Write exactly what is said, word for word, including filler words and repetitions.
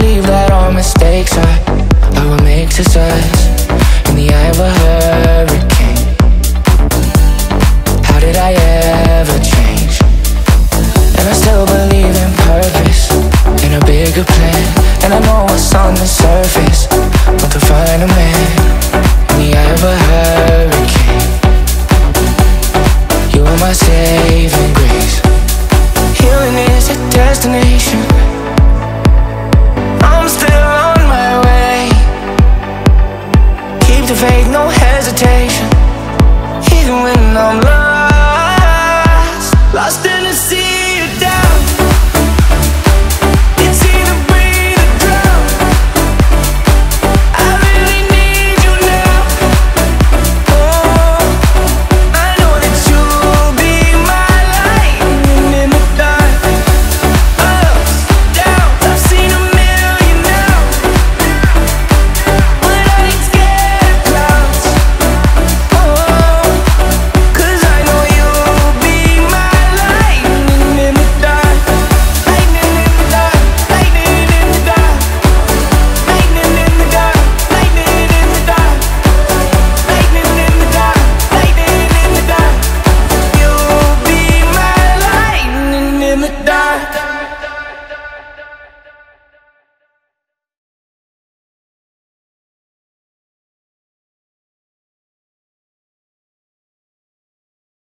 believe that all mistakes are, are what makes us us in the eye of a hurricane. How did I ever change? And I still believe in purpose, in a bigger plan. And I know what's on the surface, but to find a man in the eye of a hurricane. You are my saving grace. Healing is a destiny.